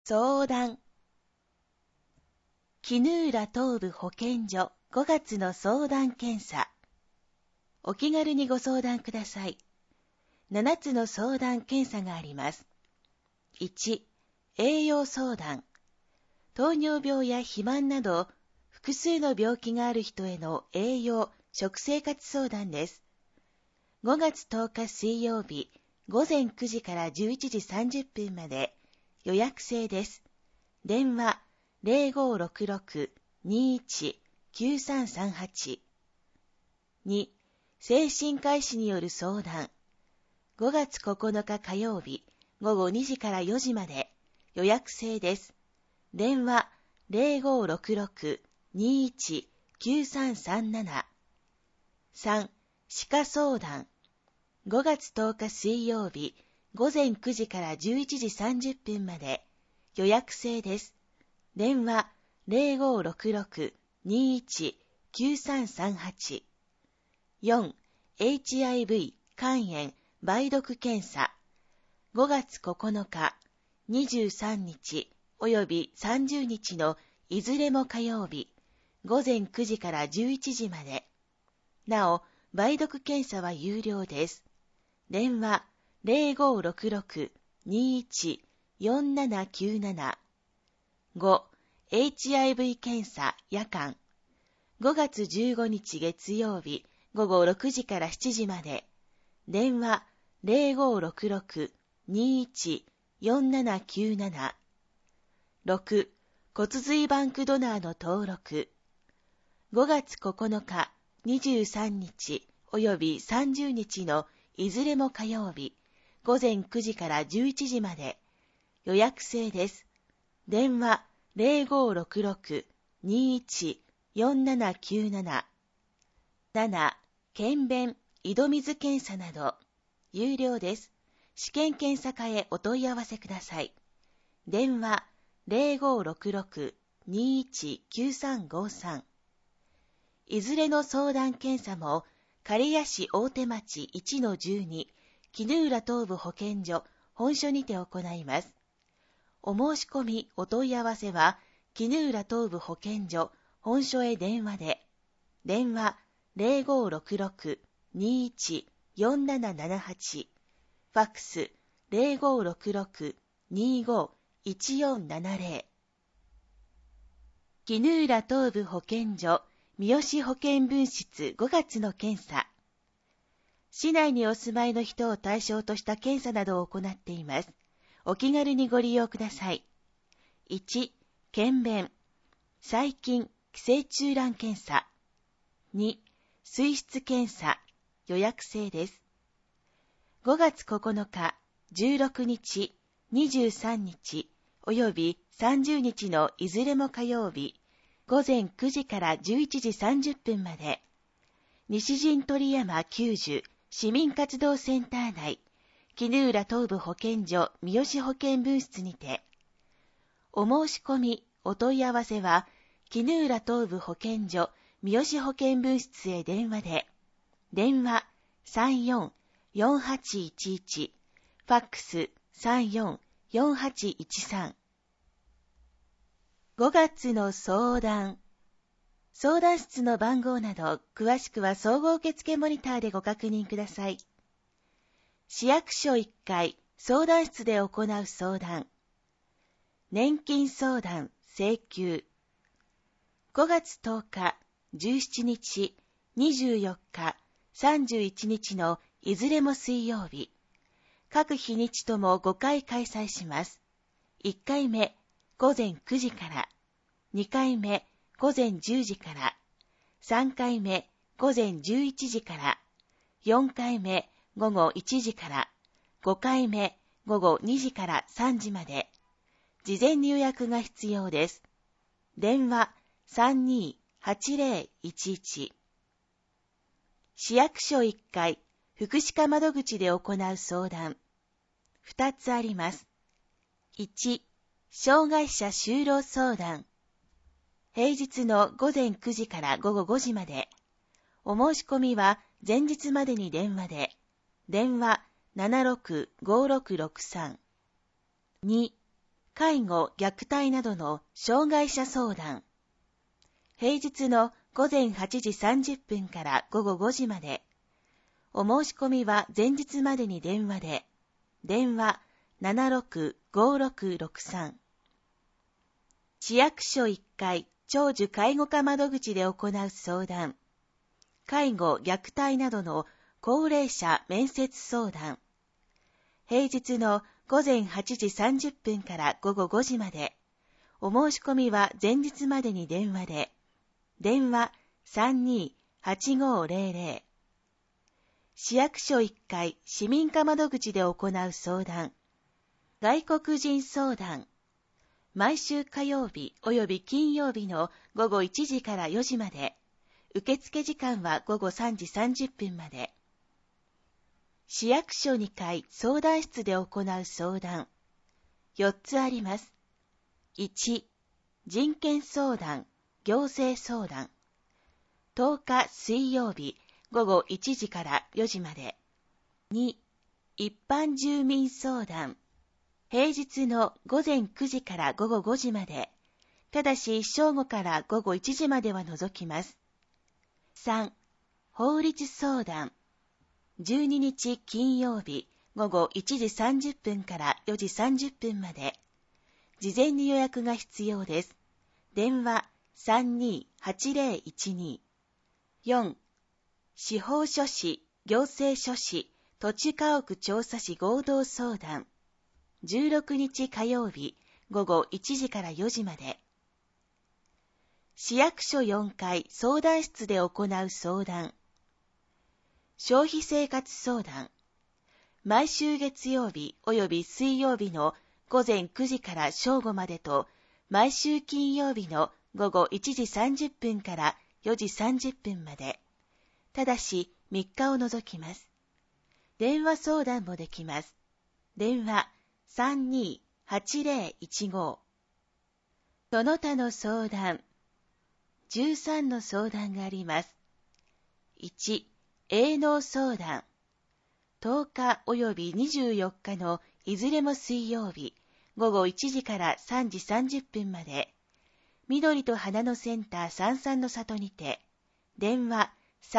相談。衣浦東部保健所5月の相談検査。お気軽にご相談ください。7つの相談検査があります。1、栄養相談。糖尿病や肥満など複数の病気がある人への栄養・食生活相談です。5月10日水曜日午前9時から11時30分まで予約制です。電話 0566-21-9338。2、精神科医師による相談。5月9日火曜日午後2時から4時まで予約制です。電話 0566-21-9337。3、歯科相談。5月10日水曜日午前9時から11時30分まで予約制です。電話 0566-21-9338。4、HIV 肝炎梅毒検査。5月9日、23日および30日のいずれも火曜日午前9時から11時まで。なお、梅毒検査は有料です。電話 0566-21-4797。5、HIV 検査夜間。5月15日月曜日午後6時から7時まで。電話 0566-21-4797。6、骨髄バンクドナーの登録。5月9日、23日および30日のいずれも火曜日午前9時から11時まで予約制です。電話 0566-21-4797。7、検便、井戸水検査など有料です。試験検査課へお問い合わせください。電話 0566-21-9353。いずれの相談検査も刈谷市大手町 1-12 衣浦東部保健所本所にて行います。お申し込みお問い合わせは衣浦東部保健所本所へ電話で。電話 0566-21-4778。ファックス 0566-25-1470。衣浦東部保健所三好保健分室5月の検査。市内にお住まいの人を対象とした検査などを行っています。お気軽にご利用ください。1、検便。細菌、寄生虫卵検査。2、水質検査。予約制です。5月9日、16日、23日、および30日のいずれも火曜日、午前9時から11時30分まで、西陣鳥山90市民活動センター内、衣浦東部保健所三好保健分室にて、お申し込み、お問い合わせは、衣浦東部保健所三好保健分室へ電話で、電話 34-4811、ファックス 34-4813。5月の相談。相談室の番号など、詳しくは総合受付モニターでご確認ください。市役所1階相談室で行う相談。年金相談請求。5月10日、17日、24日、31日のいずれも水曜日。各日にちとも5回開催します。1回目、午前9時から。2回目、午前10時から。3回目、午前11時から。4回目、午後1時から。5回目、午後2時から3時まで。事前に予約が必要です。電話 32-8011。市役所1階福祉課窓口で行う相談。2つあります。1、障害者就労相談。平日の午前9時から午後5時まで。お申し込みは前日までに電話で。電話 765663。2、 介護・虐待などの障害者相談。平日の午前8時30分から午後5時まで。お申し込みは前日までに電話で。電話 765663。市役所1階長寿介護課窓口で行う相談。介護・虐待などの高齢者面接相談。平日の午前8時30分から午後5時まで。お申し込みは前日までに電話で。電話 32-8500。市役所1階市民課窓口で行う相談。外国人相談。毎週火曜日及び金曜日の午後1時から4時まで。受付時間は午後3時30分まで。市役所2階相談室で行う相談。4つあります。1、人権相談、行政相談。10日水曜日午後1時から4時まで。2、一般住民相談。平日の午前9時から午後5時まで。ただし正午から午後1時までは除きます。3、法律相談。12日金曜日午後1時30分から4時30分まで。事前に予約が必要です。電話 32-8012。4、司法書士、行政書士、土地家屋調査士合同相談。16日火曜日午後1時から4時まで。市役所4階相談室で行う相談。消費生活相談。毎週月曜日及び水曜日の午前9時から正午までと、毎週金曜日の午後1時30分から4時30分まで。ただし3日を除きます。電話相談もできます。電話 32-8015。その他の相談。13の相談があります。1、営農相談。10日及び24日のいずれも水曜日、午後1時から3時30分まで。緑と花のセンター33の里にて。電話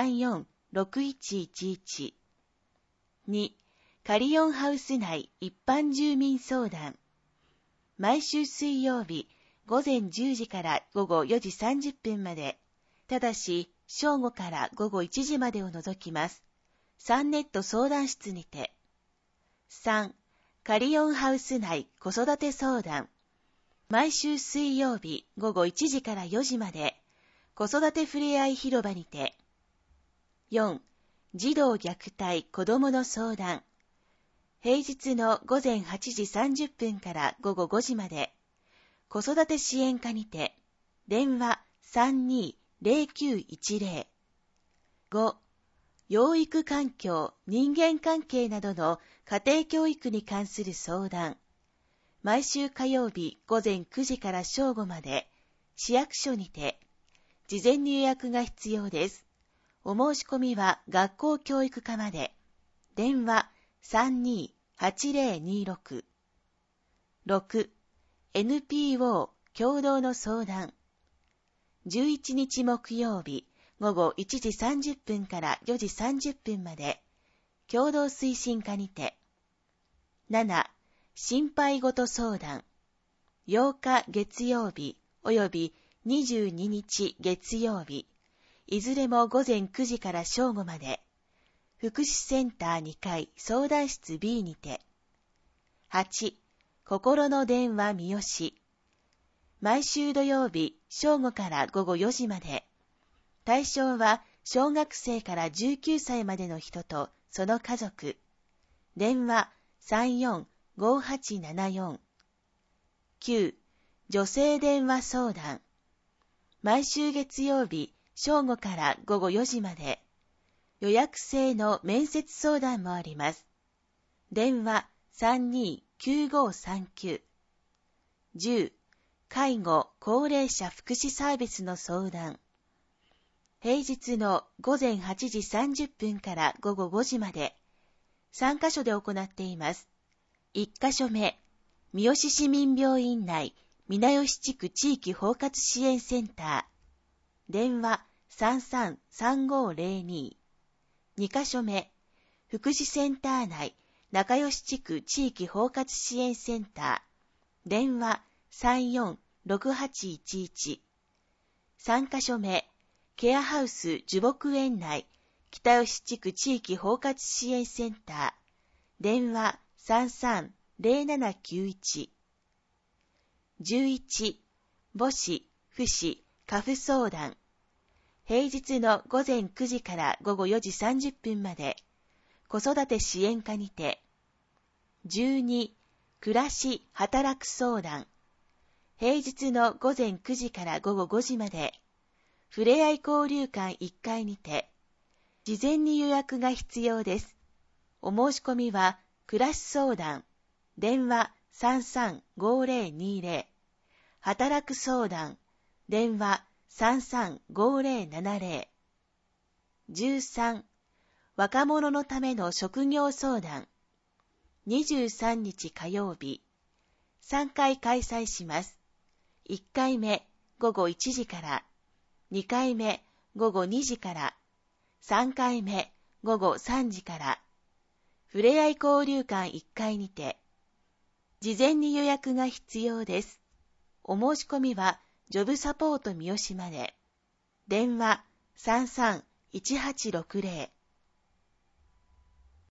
34-6111。2、カリオンハウス内一般住民相談。毎週水曜日、午前10時から午後4時30分まで。ただし、正午から午後1時までを除きます。サンネット相談室にて。3、カリオンハウス内子育て相談。毎週水曜日午後1時から4時まで。子育てふれあい広場にて。4、児童虐待子どもの相談。平日の午前8時30分から午後5時まで。子育て支援課にて。電話 32-0910。5、養育環境、人間関係などの家庭教育に関する相談。毎週火曜日午前9時から正午まで。市役所にて。事前に予約が必要です。お申し込みは学校教育課まで。電話 32-8026。6、NPO 共同の相談。11日木曜日午後1時30分から4時30分まで。共同推進課にて。7、心配事相談。8日月曜日及び22日月曜日。いずれも午前9時から正午まで。福祉センター2階相談室 B にて。8、心の電話三好。毎週土曜日正午から午後4時まで。対象は小学生から19歳までの人とその家族。電話 34-5874。9、女性電話相談。毎週月曜日正午から午後4時まで。予約制の面接相談もあります。電話 32-9539。10、介護・高齢者福祉サービスの相談。平日の午前8時30分から午後5時まで。3カ所で行っています。1カ所目、 三好市民病院内皆吉地区地域包括支援センター、電話 33-3502。2カ所目、福祉センター内仲良し地区地域包括支援センター、電話 34-6811。3カ所目、ケアハウス樹木園内北吉地区地域包括支援センター、電話 33-0791。11、母子、父子、家父相談。平日の午前9時から午後4時30分まで、子育て支援課にて。12、暮らし、働く相談。平日の午前9時から午後5時まで、ふれあい交流館1階にて、事前に予約が必要です。お申し込みは、暮らし相談、電話 33-5020、働く相談、電話 33-5070。13、若者のための職業相談。23日火曜日、3回開催します。1回目、午後1時から、2回目、午後2時から、3回目、午後3時から、ふれあい交流館1階にて、事前に予約が必要です。お申し込みは、ジョブサポート三好まで。電話 33-1860。